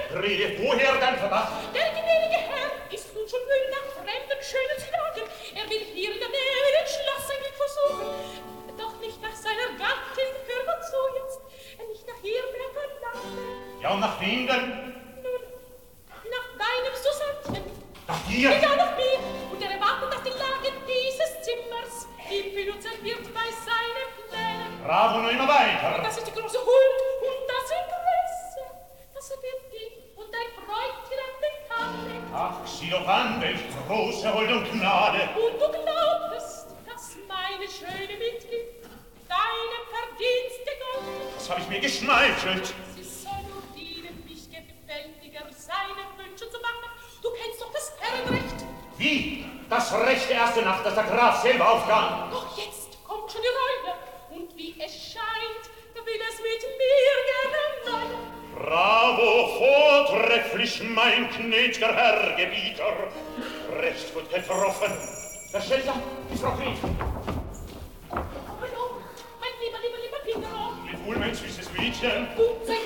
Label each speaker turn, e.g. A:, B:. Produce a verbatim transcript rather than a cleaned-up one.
A: Rede vorher dein Verdacht.
B: Der gnädige Herr ist nun schon müde nach fremden schönen zu jagen. Er will hier in der Nähe den Schloss ein Glück versuchen. Doch nicht nach seiner Gattin, hör mal zu jetzt, nicht nach ihrem Lande.
A: Ja, und nach wem denn?
B: Nun, nach deinem Susannchen.
A: Nach dir?
B: Ja, nach mir. Und er erwartet, dass die Lage dieses Zimmers ihm benutzt wird bei seinen Plänen.
A: Bravo, nur immer weiter.
B: Und das ist die große Huld und das Interesse, das wird dich und dein Bräutigam bekannt.
A: Ach, sieh doch an, welch große Huld und Gnade.
B: Und du glaubst, dass meine schöne Mitgift deinem Verdienste galt.
A: Das hab ich mir geschmeichelt.
B: Sie soll nur dienen, mich gefälliger seinen Wünschen zu machen. Du kennst doch das Herrenrecht.
A: Wie? Das Recht der erste Nacht, dass der Graf selber aufgab.
B: Doch jetzt kommt schon die Reue. Und wie es scheint, will es mit mir gerne meinen.
A: Bravo, vortrefflich, mein gnädiger Herr Gebieter. Recht gut getroffen. Der Schädler, die Frau Queen.
B: Hallo, mein lieber, lieber, lieber Pinero.
A: Leb wohl, mein süßes Mädchen.
B: Gut sei